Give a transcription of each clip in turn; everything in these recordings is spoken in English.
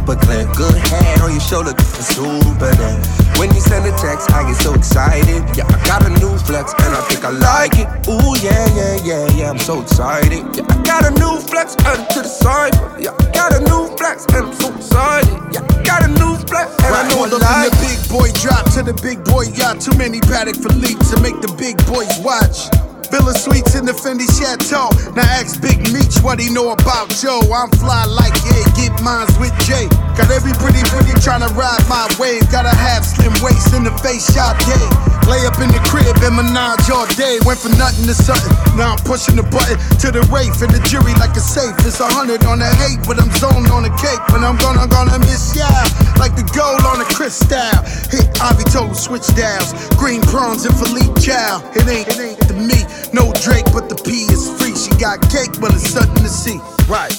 super clear. Good head on your shoulder, it's super there. When you send a text, I get so excited. Yeah, I got a new flex, and I think I like it. Ooh, yeah, I'm so excited. Yeah, I got a new flex, add it to the side. Yeah, I got a new flex, and I'm so excited. Yeah, I got a new flex, and I know I like it. The big boy drop to the big boy yacht. Too many Patek Philippe's to make the big boys watch. Villa Suites in the Fendi Chateau. Now ask Big Meech what he know about Joe. I'm fly like yeah, get mines with Jay. Got every pretty tryna ride my wave. Gotta have slim waist in the face shot day. Lay up in the crib and menage all day. Went from nothing to something. Now I'm pushing the button to the Wraith and the jury like a safe. It's 100 on the hate, but I'm zoned on the cake. But I'm gonna miss ya like the gold on the crystal. Hit Ivy total switch dials. Green prawns and Philippe Chow. It ain't the me. No Drake, but the P is free. She got cake, but it's something to see. Right.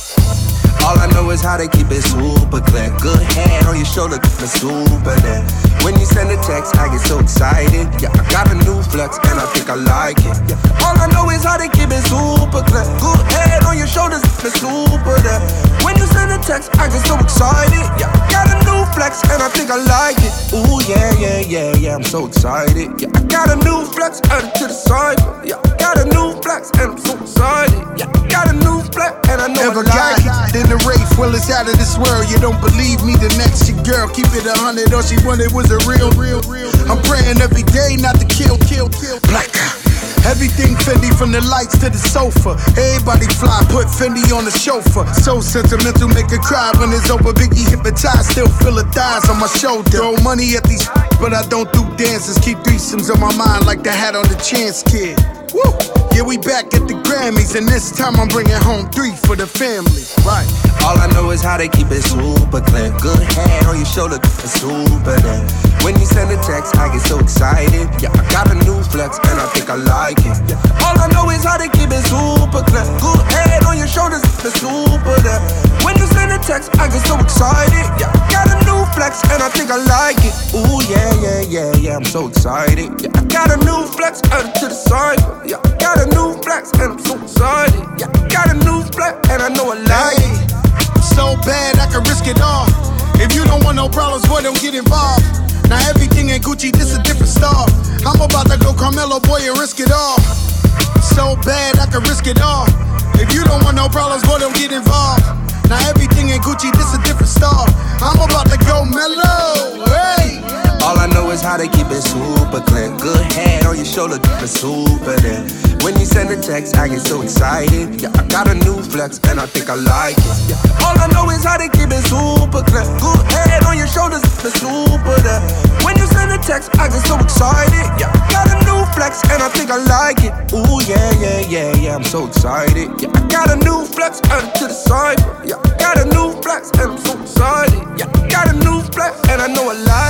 All I know is how they keep it super clear. Good head on your shoulder, it's super there. When you send a text, I get so excited. Yeah, I got a new flex, and I think I like it. Yeah. All I know is how they keep it super clear. Good head on your shoulders, it's super there. When you send a text, I get so excited. Yeah, I got a new flex, and I think I like it. Ooh, yeah, I'm so excited. Yeah, I got a new flex, add it to the side. Yeah, I got a new flex, and I'm so excited. Yeah, I got a new flex, and I know I like it. Then the Wraith, well, it's out of this world. You don't believe me, the next your girl. Keep it 100, all she wanted was a real. I'm praying every day not to kill. Black. Everything Fendi from the lights to the sofa. Everybody fly, put Fendi on the chauffeur. So sentimental, make her cry when it's over. Biggie hypnotized, still feel her thighs on my shoulder. Throw money at these, but I don't do dances. Keep threesomes on my mind like the hat on the Chance Kid. Woo! Yeah, we back at the Grammys, and this time I'm bringing home 3 for the family. Right. All I know is how they keep it super clear. Good head on your shoulder, it's super there. When you send a text, I get so excited. Yeah, I got a new flex, and I think I like it. Yeah. All I know is how they keep it super clear. Good head on your shoulders, it's super there. When you send a text, I get so excited. Yeah, I got a new flex, and I think I like it. Ooh, yeah, I'm so excited. Yeah, I got a new flex, add it to the side. Yeah, I got a new flex, and I'm so excited. Yeah, I got a new flex, and I know I like it. So bad I can risk it all. If you don't want no problems, boy, don't get involved. Now everything ain't Gucci, this a different star. I'm about to go Carmelo, boy, and risk it all. So bad I can risk it all. If you don't want no problems, boy, don't get involved. Now everything ain't Gucci, this a different star. I'm about to go mellow, hey. All I know is how they keep it super clear. Good head on your shoulder, it's super there. When you send a text, I get so excited. Yeah, I got a new flex, and I think I like it. Yeah. All I know is how they keep it super clear. Good head on your shoulders, it's super there. When you send a text, I get so excited. Yeah, I got a new flex, and I think I like it. Ooh, yeah, I'm so excited. Yeah, I got a new flex, add it to the side. Yeah, I got a new flex, and I'm so excited. Yeah, I got a new flex, and I know I like it.